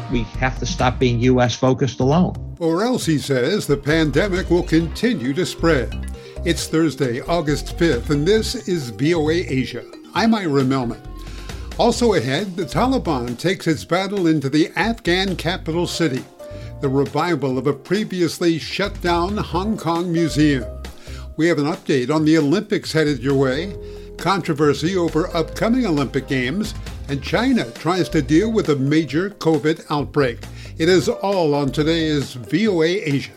We have to stop being U.S. focused alone. Or else, he says, the pandemic will continue to spread. It's Thursday, August 5th, and this is VOA Asia. I'm Ira Melman. Also ahead, the Taliban takes its battle into the Afghan capital city, the revival of a previously shut down Hong Kong museum. We have an update on the Olympics headed your way, controversy over upcoming Olympic Games, and China tries to deal with a major COVID outbreak. It is all on today's VOA Asia.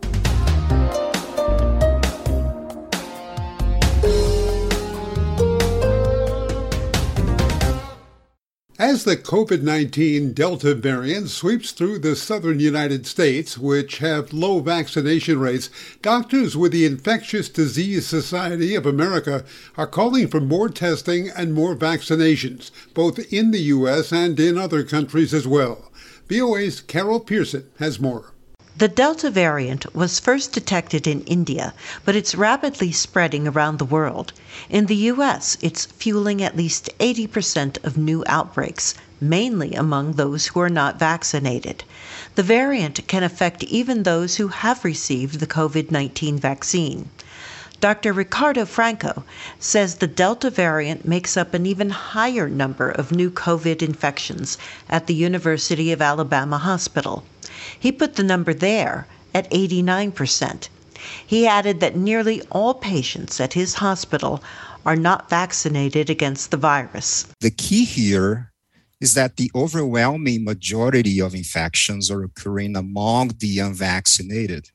As the COVID-19 Delta variant sweeps through the southern United States, which have low vaccination rates, doctors with the Infectious Disease Society of America are calling for more testing and more vaccinations, both in the U.S. and in other countries as well. VOA's Carol Pearson has more. The Delta variant was first detected in India, but it's rapidly spreading around the world. In the U.S., it's fueling at least 80% of new outbreaks, mainly among those who are not vaccinated. The variant can affect even those who have received the COVID-19 vaccine. Dr. Ricardo Franco says the Delta variant makes up an even higher number of new COVID infections at the University of Alabama Hospital. He put the number there at 89%. He added that nearly all patients at his hospital are not vaccinated against the virus. The key here is that the overwhelming majority of infections are occurring among the unvaccinated.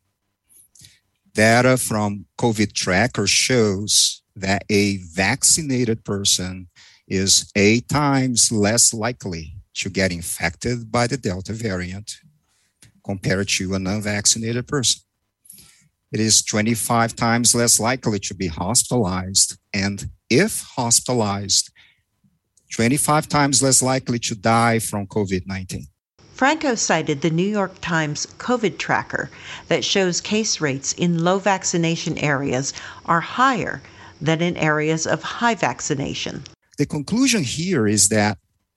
Data from COVID Tracker shows that a vaccinated person is 8 times less likely to get infected by the Delta variant compared to an unvaccinated person. It is 25 times less likely to be hospitalized, and if hospitalized, 25 times less likely to die from COVID-19. Franco cited the New York Times COVID tracker that shows case rates in low vaccination areas are higher than in areas of high vaccination. The conclusion here is that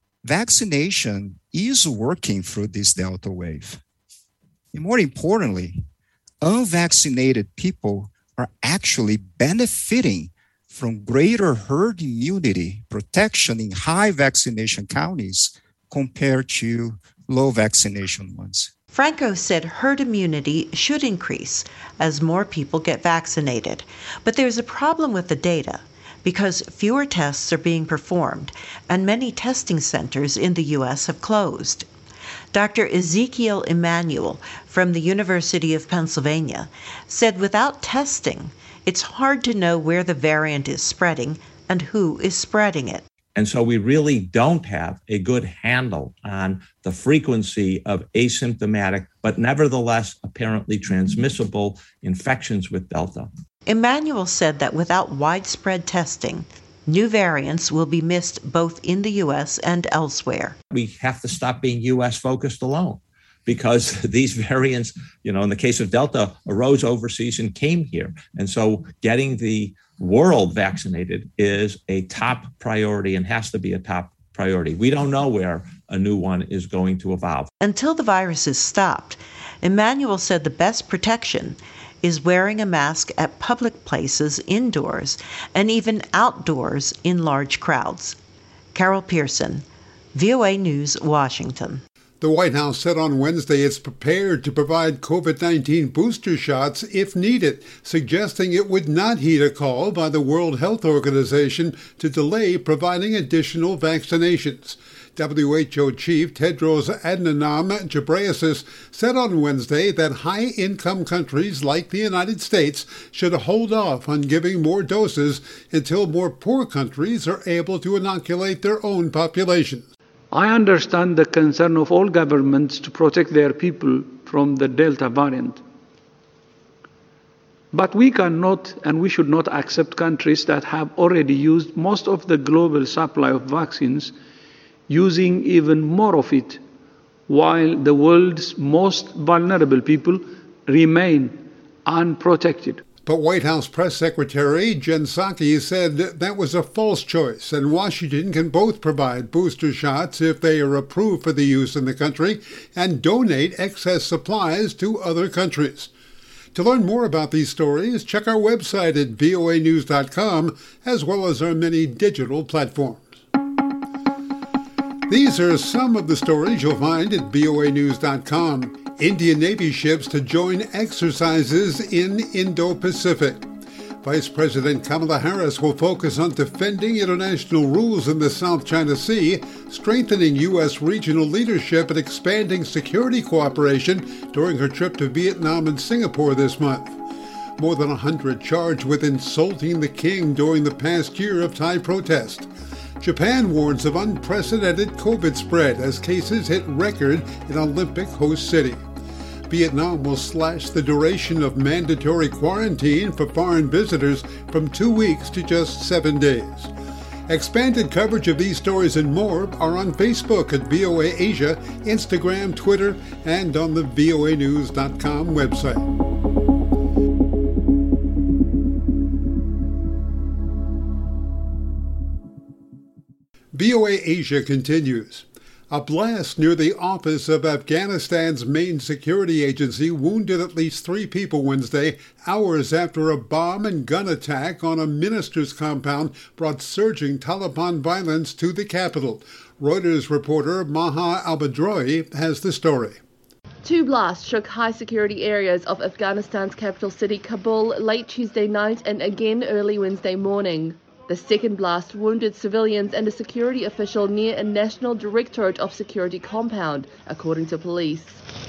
vaccination is working through this Delta wave. And more importantly, unvaccinated people are actually benefiting from greater herd immunity protection in high vaccination counties compared to low vaccination ones. Franco said herd immunity should increase as more people get vaccinated. But there's a problem with the data because fewer tests are being performed and many testing centers in the U.S. have closed. Dr. Ezekiel Emanuel from the University of Pennsylvania said without testing, it's hard to know where the variant is spreading and who is spreading it. And so we really don't have a good handle on the frequency of asymptomatic, but nevertheless apparently transmissible infections with Delta. Emanuel said that without widespread testing, new variants will be missed both in the U.S. and elsewhere. We have to stop being U.S. focused alone because these variants, in the case of Delta, arose overseas and came here. And so getting the world vaccinated is a top priority and has to be a top priority. We don't know where a new one is going to evolve. Until the virus is stopped, Emanuel said the best protection is wearing a mask at public places indoors and even outdoors in large crowds. Carol Pearson, VOA News, Washington. The White House said on Wednesday it's prepared to provide COVID-19 booster shots if needed, suggesting it would not heed a call by the World Health Organization to delay providing additional vaccinations. WHO Chief Tedros Adhanom Ghebreyesus said on Wednesday that high-income countries like the United States should hold off on giving more doses until more poor countries are able to inoculate their own populations. I understand the concern of all governments to protect their people from the Delta variant. But we cannot and we should not accept countries that have already used most of the global supply of vaccines, using even more of it, while the world's most vulnerable people remain unprotected. But White House Press Secretary Jen Psaki said that was a false choice, and Washington can both provide booster shots if they are approved for the use in the country and donate excess supplies to other countries. To learn more about these stories, check our website at voanews.com, as well as our many digital platforms. These are some of the stories you'll find at voanews.com. Indian Navy ships to join exercises in Indo-Pacific. Vice President Kamala Harris will focus on defending international rules in the South China Sea, strengthening U.S. regional leadership, and expanding security cooperation during her trip to Vietnam and Singapore this month. More than 100 charged with insulting the king during the past year of Thai protest. Japan warns of unprecedented COVID spread as cases hit record in Olympic host city. Vietnam will slash the duration of mandatory quarantine for foreign visitors from 2 weeks to just 7 days. Expanded coverage of these stories and more are on Facebook at VOA Asia, Instagram, Twitter, and on the voanews.com website. VOA Asia continues. A blast near the office of Afghanistan's main security agency wounded at least 3 people Wednesday, hours after a bomb and gun attack on a minister's compound brought surging Taliban violence to the capital. Reuters reporter Maha Al-Badroui has the story. 2 blasts shook high-security areas of Afghanistan's capital city, Kabul, late Tuesday night and again early Wednesday morning. The second blast wounded civilians and a security official near a National Directorate of Security compound, according to police.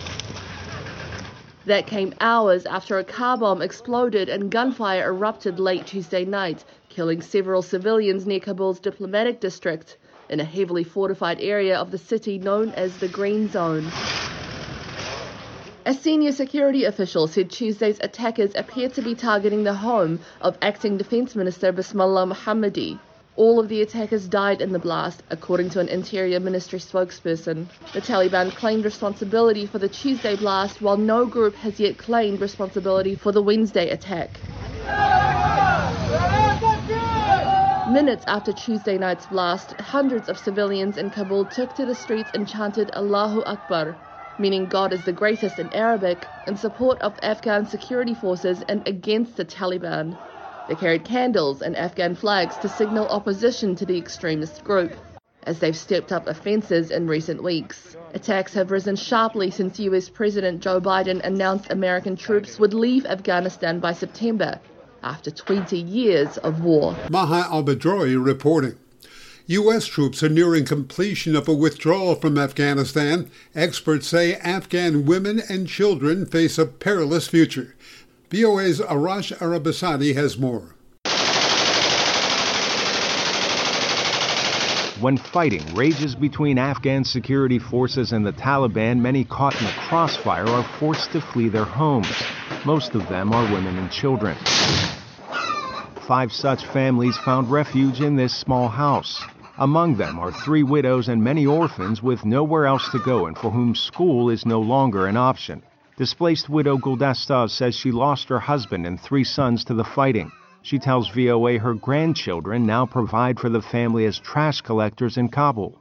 That came hours after a car bomb exploded and gunfire erupted late Tuesday night, killing several civilians near Kabul's diplomatic district, in a heavily fortified area of the city known as the Green Zone. A senior security official said Tuesday's attackers appeared to be targeting the home of Acting Defense Minister Bismillah Mohammadi. All of the attackers died in the blast, according to an Interior Ministry spokesperson. The Taliban claimed responsibility for the Tuesday blast, while no group has yet claimed responsibility for the Wednesday attack. Minutes after Tuesday night's blast, hundreds of civilians in Kabul took to the streets and chanted Allahu Akbar, meaning God is the greatest in Arabic, in support of Afghan security forces and against the Taliban. They carried candles and Afghan flags to signal opposition to the extremist group, as they've stepped up offences in recent weeks. Attacks have risen sharply since US President Joe Biden announced American troops would leave Afghanistan by September, after 20 years of war. Maha Al-Badroui reporting. U.S. troops are nearing completion of a withdrawal from Afghanistan. Experts say Afghan women and children face a perilous future. VOA's Arash Arabasadi has more. When fighting rages between Afghan security forces and the Taliban, many caught in the crossfire are forced to flee their homes. Most of them are women and children. 5 such families found refuge in this small house. Among them are 3 widows and many orphans with nowhere else to go and for whom school is no longer an option. Displaced widow Guldastaz says she lost her husband and 3 sons to the fighting. She tells VOA her grandchildren now provide for the family as trash collectors in Kabul.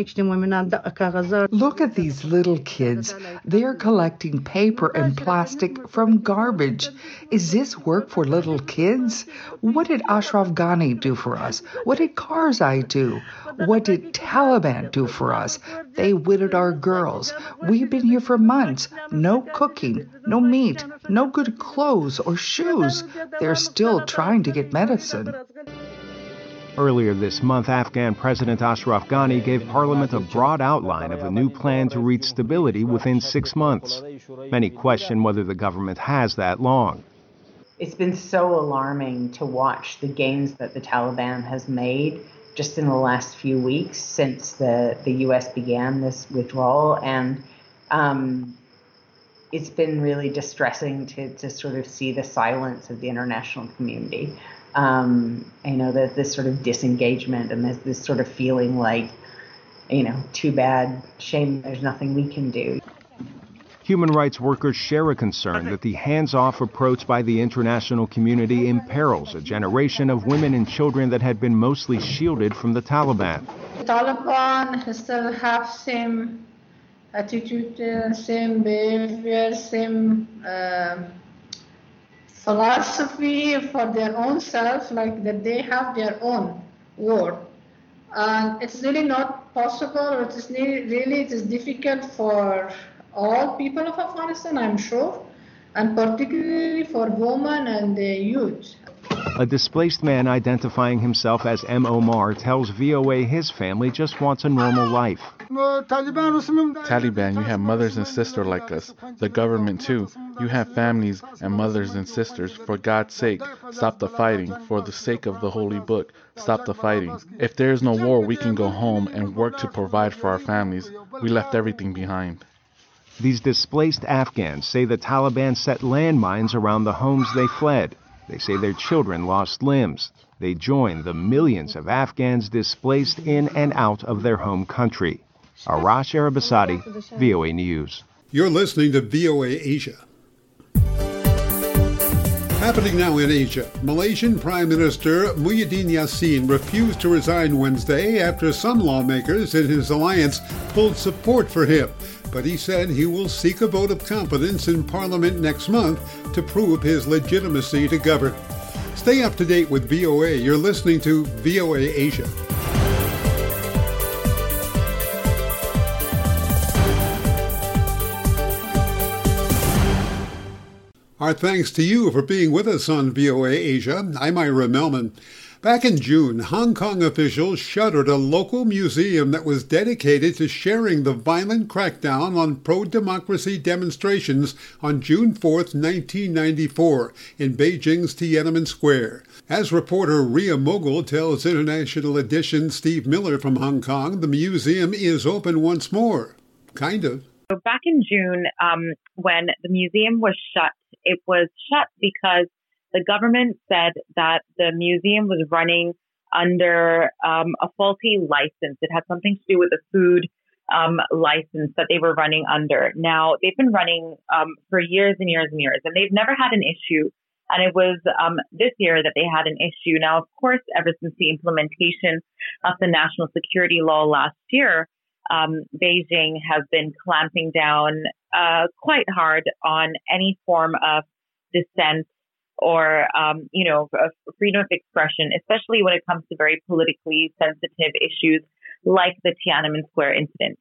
Look at these little kids. They're collecting paper and plastic from garbage. Is this work for little kids? What did Ashraf Ghani do for us? What did Karzai do? What did Taliban do for us? They widowed our girls. We've been here for months. No cooking, no meat, no good clothes or shoes. They're still trying to get medicine. Earlier this month, Afghan President Ashraf Ghani gave Parliament a broad outline of a new plan to reach stability within 6 months. Many question whether the government has that long. It's been so alarming to watch the gains that the Taliban has made just in the last few weeks since the U.S. began this withdrawal. And it's been really distressing to sort of see the silence of the international community. That this sort of disengagement and this sort of feeling like, too bad, shame, there's nothing we can do. Human rights workers share a concern that the hands-off approach by the international community imperils a generation of women and children that had been mostly shielded from the Taliban. The Taliban still have same attitude, same behavior, same philosophy for their own self, like that they have their own war. And it's really not possible, it is difficult for all people of Afghanistan, I'm sure, and particularly for women and the youth. A displaced man identifying himself as M. Omar tells VOA his family just wants a normal life. Taliban, you have mothers and sisters like us. The government too. You have families and mothers and sisters. For God's sake, stop the fighting. For the sake of the Holy Book, stop the fighting. If there is no war, we can go home and work to provide for our families. We left everything behind. These displaced Afghans say the Taliban set landmines around the homes they fled. They say their children lost limbs. They joined the millions of Afghans displaced in and out of their home country. Arash Arabasadi, VOA News. You're listening to VOA Asia. Happening now in Asia, Malaysian Prime Minister Muhyiddin Yassin refused to resign Wednesday after some lawmakers in his alliance pulled support for him. But he said he will seek a vote of confidence in Parliament next month to prove his legitimacy to govern. Stay up to date with VOA. You're listening to VOA Asia. Our thanks to you for being with us on VOA Asia. I'm Ira Melman. Back in June, Hong Kong officials shuttered a local museum that was dedicated to sharing the violent crackdown on pro-democracy demonstrations on June 4th, 1994, in Beijing's Tiananmen Square. As reporter Ria Mogul tells International Edition's Steve Miller from Hong Kong, the museum is open once more. Kind of. So back in June, when the museum was shut, it was shut because the government said that the museum was running under a faulty license. It had something to do with a food license that they were running under. Now, they've been running for years and years and years, and they've never had an issue. And it was this year that they had an issue. Now, of course, ever since the implementation of the national security law last year, Beijing has been clamping down quite hard on any form of dissent or, freedom of expression, especially when it comes to very politically sensitive issues like the Tiananmen Square incident.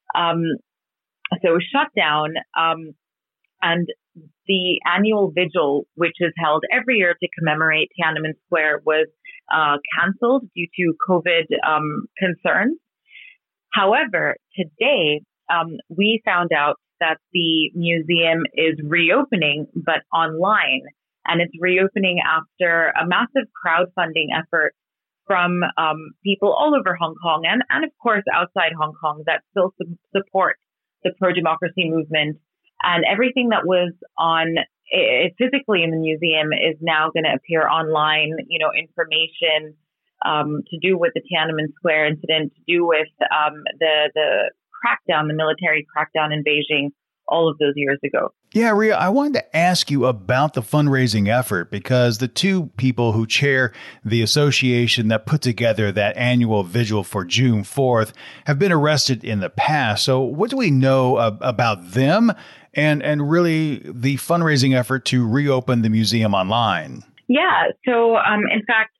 So shut down, and the annual vigil, which is held every year to commemorate Tiananmen Square, was canceled due to COVID concerns. However, today, we found out that the museum is reopening, but online. And it's reopening after a massive crowdfunding effort from people all over Hong Kong and of course, outside Hong Kong that still support the pro-democracy movement. And everything that was on physically in the museum is now going to appear online, information to do with the Tiananmen Square incident, to do with the crackdown, the military crackdown in Beijing all of those years ago. Yeah, Ria, I wanted to ask you about the fundraising effort because the two people who chair the association that put together that annual vigil for June 4th have been arrested in the past. So what do we know about them and really the fundraising effort to reopen the museum online? Yeah, so in fact,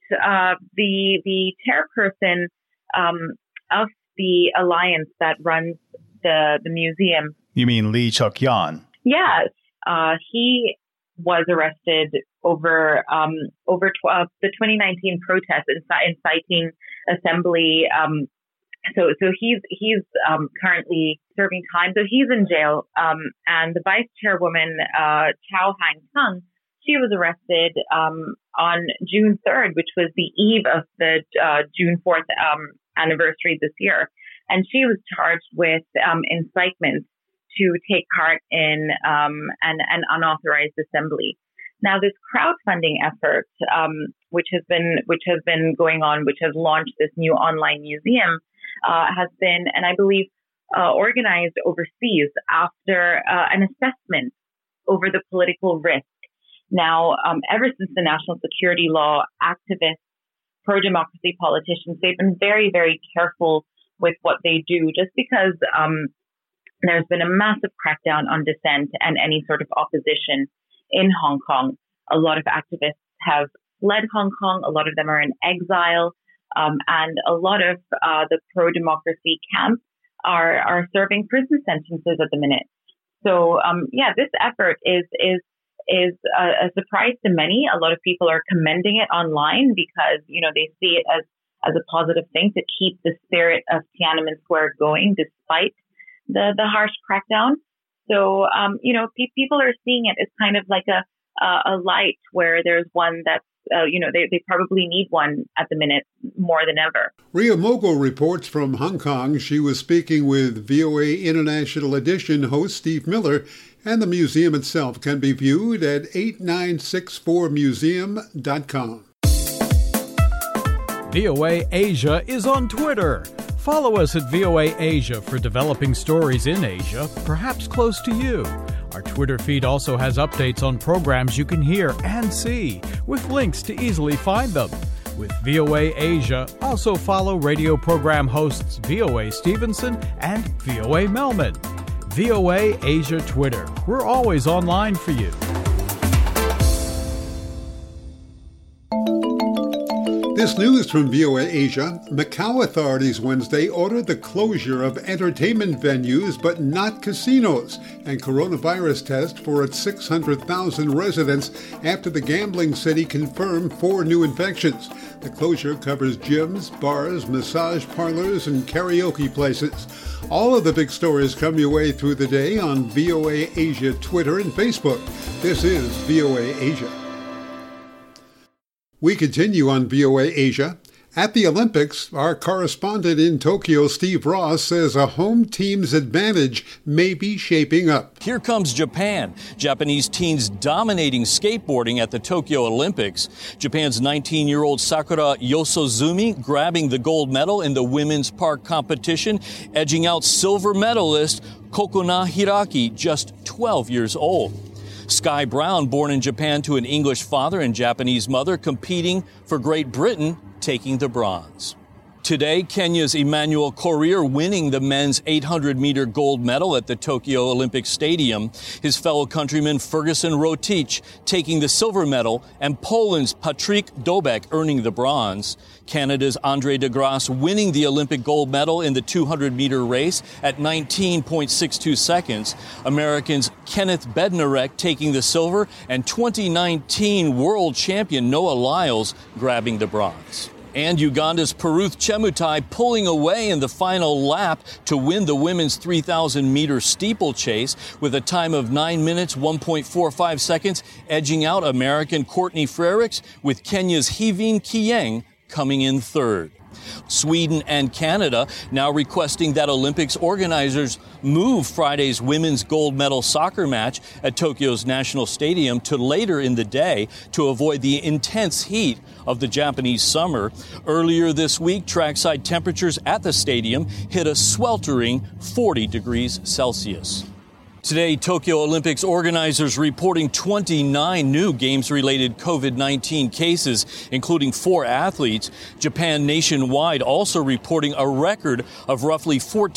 the chairperson of the alliance that runs the museum. You mean Lee Chok-yan? Yes. He was arrested over the 2019 protests inciting assembly. So he's currently serving time. So he's in jail. And the vice chairwoman, Chow Hang-tung, she was arrested on June 3rd, which was the eve of the June 4th anniversary this year. And she was charged with incitement to take part in an unauthorized assembly. Now, this crowdfunding effort, which has been going on, which has launched this new online museum, has been, and I believe organized overseas after an assessment over the political risk. Now, ever since the national security law, activists, pro-democracy politicians, they've been very, very careful with what they do, just because there's been a massive crackdown on dissent and any sort of opposition in Hong Kong. A lot of activists have fled Hong Kong. A lot of them are in exile. And a lot of the pro-democracy camp are serving prison sentences at the minute. So, this effort is a surprise to many. A lot of people are commending it online because, they see it as a positive thing to keep the spirit of Tiananmen Square going despite the harsh crackdown. So, people are seeing it as kind of like a light where there's one that's, they probably need one at the minute more than ever. Ria Mogul reports from Hong Kong. She was speaking with VOA International Edition host Steve Miller, and the museum itself can be viewed at 8964museum.com. VOA Asia is on Twitter. Follow us at VOA Asia for developing stories in Asia, perhaps close to you. Our Twitter feed also has updates on programs you can hear and see, with links to easily find them. With VOA Asia, also follow radio program hosts VOA Stevenson and VOA Melman. VOA Asia Twitter. We're always online for you. This news from VOA Asia. Macau authorities Wednesday ordered the closure of entertainment venues but not casinos and coronavirus test for its 600,000 residents after the gambling city confirmed 4 new infections. The closure covers gyms, bars, massage parlors, and karaoke places. All of the big stories come your way through the day on VOA Asia Twitter and Facebook. This is VOA Asia. We continue on VOA Asia. At the Olympics, our correspondent in Tokyo, Steve Ross, says a home team's advantage may be shaping up. Here comes Japan. Japanese teens dominating skateboarding at the Tokyo Olympics. Japan's 19-year-old Sakura Yosozumi grabbing the gold medal in the women's park competition, edging out silver medalist Kokona Hiraki, just 12 years old. Sky Brown, born in Japan to an English father and Japanese mother, competing for Great Britain, taking the bronze. Today, Kenya's Emmanuel Korir winning the men's 800-meter gold medal at the Tokyo Olympic Stadium. His fellow countryman Ferguson Rotich taking the silver medal, and Poland's Patryk Dobek earning the bronze. Canada's Andre de Grasse winning the Olympic gold medal in the 200-meter race at 19.62 seconds. Americans Kenneth Bednarek taking the silver, and 2019 world champion Noah Lyles grabbing the bronze. And Uganda's Peruth Chemutai pulling away in the final lap to win the women's 3,000-meter steeplechase with a time of 9 minutes, 1.45 seconds, edging out American Courtney Frerichs, with Kenya's Hivine Kieng coming in third. Sweden and Canada now requesting that Olympics organizers move Friday's women's gold medal soccer match at Tokyo's National Stadium to later in the day to avoid the intense heat of the Japanese summer. Earlier this week, trackside temperatures at the stadium hit a sweltering 40 degrees Celsius. Today, Tokyo Olympics organizers reporting 29 new games-related COVID-19 cases, including 4 athletes. Japan nationwide also reporting a record of roughly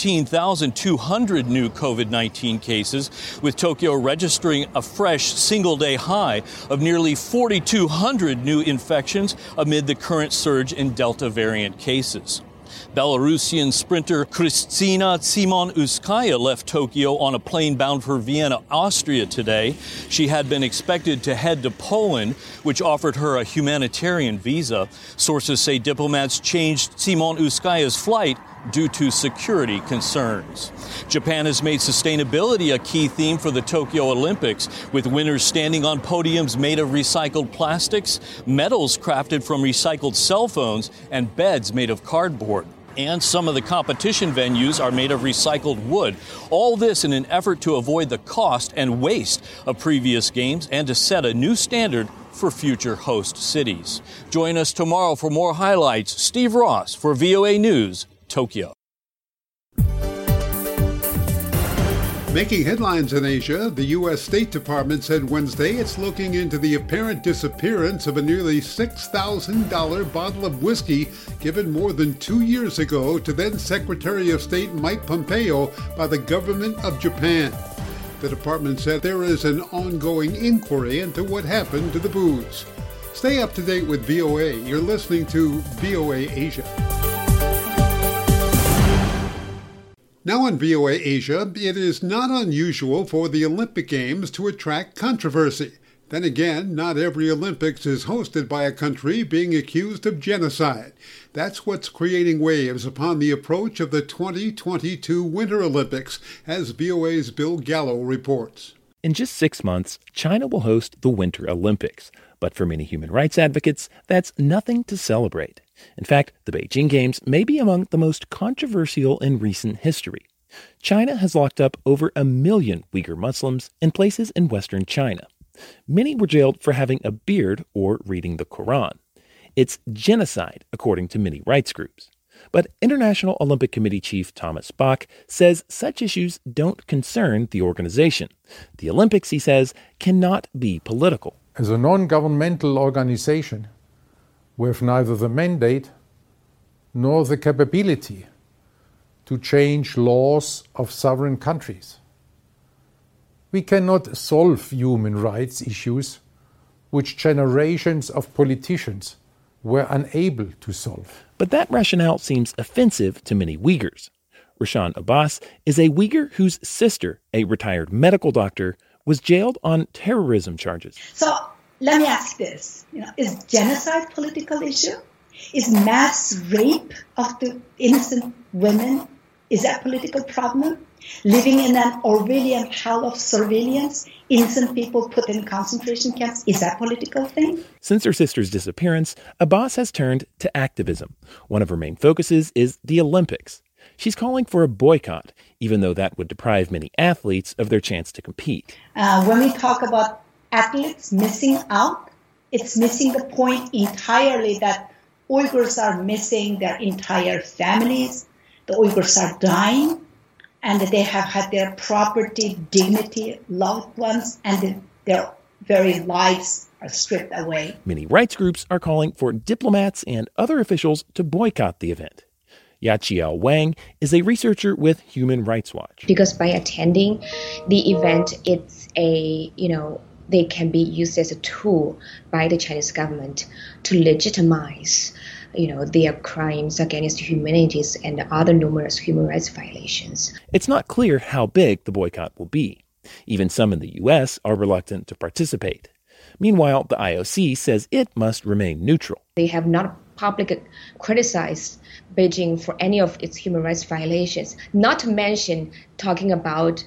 14,200 new COVID-19 cases, with Tokyo registering a fresh single-day high of nearly 4,200 new infections amid the current surge in Delta variant cases. Belarusian sprinter Kristina Tsimonouskaya left Tokyo on a plane bound for Vienna, Austria today. She had been expected to head to Poland, which offered her a humanitarian visa. Sources say diplomats changed Tsimonouskaya's flight due to security concerns. Japan has made sustainability a key theme for the Tokyo Olympics, with winners standing on podiums made of recycled plastics, medals crafted from recycled cell phones, and beds made of cardboard. And some of the competition venues are made of recycled wood. All this in an effort to avoid the cost and waste of previous games and to set a new standard for future host cities. Join us tomorrow for more highlights. Steve Ross for VOA News, Tokyo. Making headlines in Asia, the U.S. State Department said Wednesday it's looking into the apparent disappearance of a nearly $6,000 bottle of whiskey given more than 2 years ago to then Secretary of State Mike Pompeo by the government of Japan. The department said there is an ongoing inquiry into what happened to the booze. Stay up to date with VOA. You're listening to VOA Asia. Now on VOA Asia, it is not unusual for the Olympic Games to attract controversy. Then again, not every Olympics is hosted by a country being accused of genocide. That's what's creating waves upon the approach of the 2022 Winter Olympics, as VOA's Bill Gallo reports. In just 6 months, China will host the Winter Olympics. But for many human rights advocates, that's nothing to celebrate. In fact, the Beijing Games may be among the most controversial in recent history. China has locked up over 1 million Uyghur Muslims in places in western China. Many were jailed for having a beard or reading the Quran. It's genocide, according to many rights groups. But International Olympic Committee Chief Thomas Bach says such issues don't concern the organization. The Olympics, he says, cannot be political. As a non-governmental organization, we have neither the mandate nor the capability to change laws of sovereign countries. We cannot solve human rights issues which generations of politicians were unable to solve. But that rationale seems offensive to many Uyghurs. Rashan Abbas is a Uyghur whose sister, a retired medical doctor, was jailed on terrorism charges. So let me ask this, is genocide a political issue? Is mass rape of the innocent women, is that a political problem? Living in an Orwellian hell of surveillance, innocent people put in concentration camps, is that a political thing? Since her sister's disappearance, Abbas has turned to activism. One of her main focuses is the Olympics. She's calling for a boycott, even though that would deprive many athletes of their chance to compete. When we talk about athletes missing out, it's missing the point entirely that Uyghurs are missing their entire families. The Uyghurs are dying, and they have had their property, dignity, loved ones, and their very lives are stripped away. Many rights groups are calling for diplomats and other officials to boycott the event. Yaqiao Wang is a researcher with Human Rights Watch. Because by attending the event, it's they can be used as a tool by the Chinese government to legitimize, their crimes against humanity and other numerous human rights violations. It's not clear how big the boycott will be. Even some in the U.S. are reluctant to participate. Meanwhile, the IOC says it must remain neutral. They have not publicly criticized Beijing for any of its human rights violations, not to mention talking about,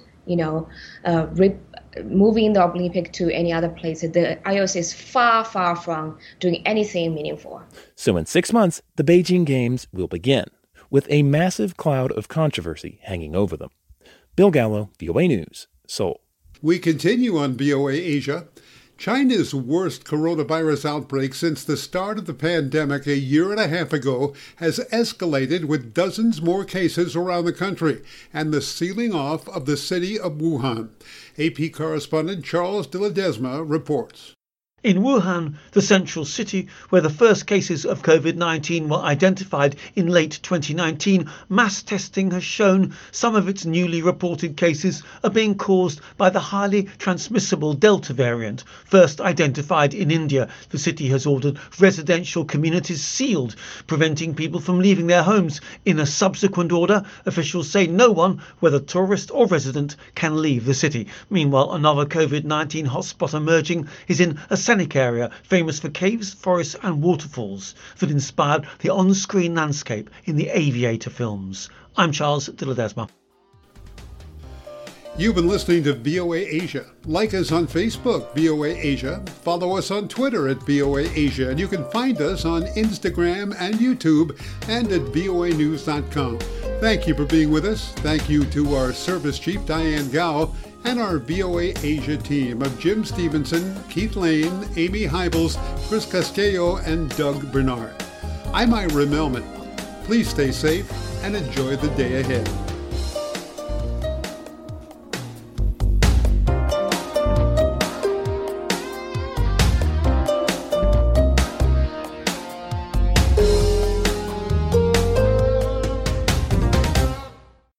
moving the Olympic to any other place. The IOC is far, far from doing anything meaningful. So in 6 months, the Beijing Games will begin, with a massive cloud of controversy hanging over them. Bill Gallo, VOA News, Seoul. We continue on VOA Asia. China's worst coronavirus outbreak since the start of the pandemic a year and a half ago has escalated with dozens more cases around the country and the sealing off of the city of Wuhan. AP correspondent Charles de Ledesma reports. In Wuhan, the central city where the first cases of COVID-19 were identified in late 2019, mass testing has shown some of its newly reported cases are being caused by the highly transmissible Delta variant, first identified in India. The city has ordered residential communities sealed, preventing people from leaving their homes. In a subsequent order, officials say no one, whether tourist or resident, can leave the city. Meanwhile, another COVID-19 hotspot emerging is in a scenic area famous for caves, forests and waterfalls that inspired the on-screen landscape in the Aviator films. I'm Charles de Ledesma. You've been listening to VOA Asia. Like us on Facebook, VOA Asia. Follow us on Twitter at VOA Asia. And you can find us on Instagram and YouTube and at voanews.com. Thank you for being with us. Thank you to our service chief, Diane Gao, and our VOA Asia team of Jim Stevenson, Keith Lane, Amy Hybels, Chris Castillo, and Doug Bernard. I'm Ira Melman. Please stay safe and enjoy the day ahead.